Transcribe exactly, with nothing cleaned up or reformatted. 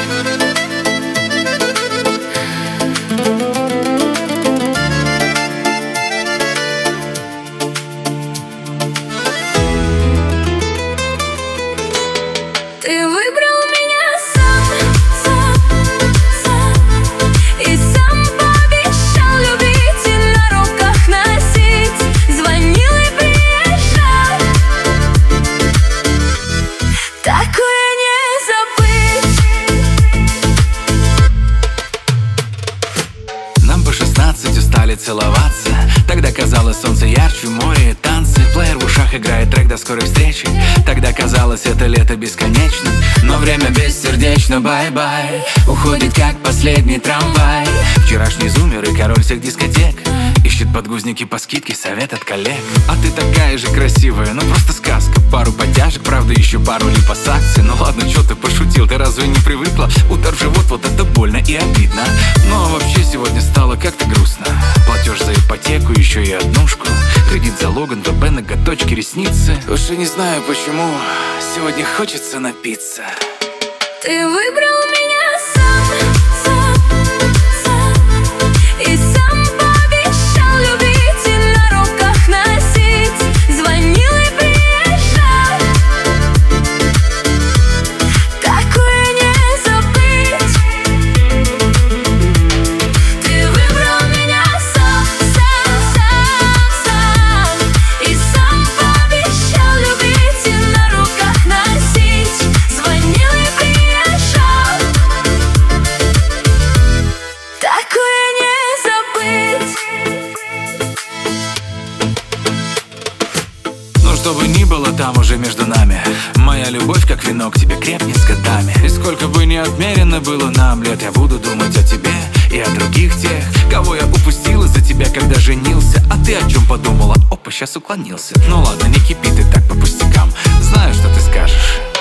Ты выбрал меня сам, сам, сам, и сам пообещал любить и на руках носить. Звонил и приезжал, такое не забыть. Нам по шестнадцать устали целоваться. Тогда казалось солнце ярче, море и танцы. Плеер в ушах играет трек до скорой встречи. Тогда казалось это лето бесконечно. Но время бессердечно, бай-бай. Уходит как последний трамвай. Вчерашний зумер и король всех дискотек ищет подгузники по скидке, совет от коллег. А ты такая же красивая, ну просто сказка. Пару подтяжек, правда еще пару липосакций. Ну ладно, чё ты пошутил, ты разве не привыкла? Удар в живот, вот это больно и обидно. Ну а вообще сегодня стало как-то грустно. Платеж за ипотеку, еще и однушку. Кредит за Логан, ВП, ноготочки, ресницы. Уж и не знаю почему, сегодня хочется напиться. Ты выбрал меня сам, сам, сам, и сам пообещал любить и на руках носить. Звонил и приезжал, такое не забыть. Ты выбрал меня сам, сам, сам, сам, и сам пообещал любить и на руках носить. Звонил и приезжал, такое не забыть. Ну что бы ни было там уже между нами, моя любовь как вино к тебе крепнет с годами. И сколько бы ни отмерено было нам лет, я буду думать о тебе и о других тех, кого я упустил из-за тебя, когда женился. А ты о чем подумала? Опа, сейчас уклонился. Ну ладно, не кипи ты так по пустякам. Знаю, что ты скажешь.